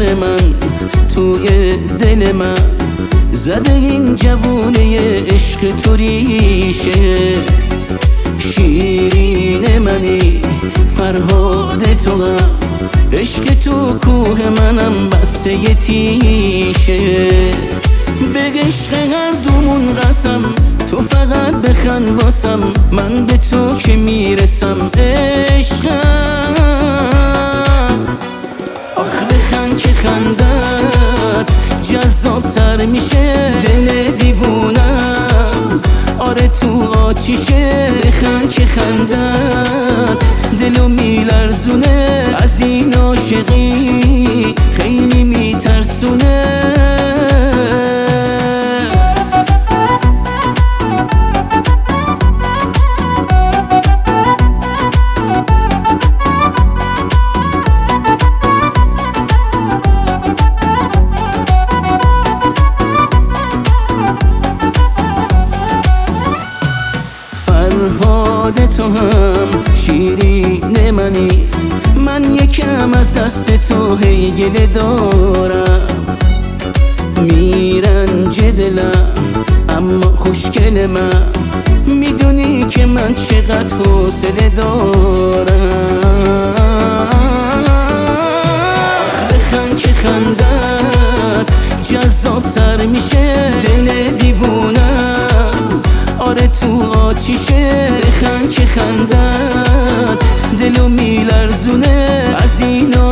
من توی دل من زده این جوونه عشق تو ریشه. شیرین منی فرهاد تو هم عشق تو کوه منم بسته ی تیشه. به عشق هر دومون قسم تو فقط بخند واسم من به تو که میرسم عشقم. آخ بخند که خندت جذاب تر میشه دل دیوونم آره تو آتیشه. بخند که خندت دلو میلرزونه از این عاشقی خیلی میترسونه. فرهاد تو هم شیرین منی من یکم از دست تو هی گله دارم. میرنج دلم اما خوشگل من میدونی که من چقدر حوصله دارم. بخند که خندت جذاب تر میشه دل دیوونم آره تو آتیشه. بخند که خندت دلو میلرزونه از این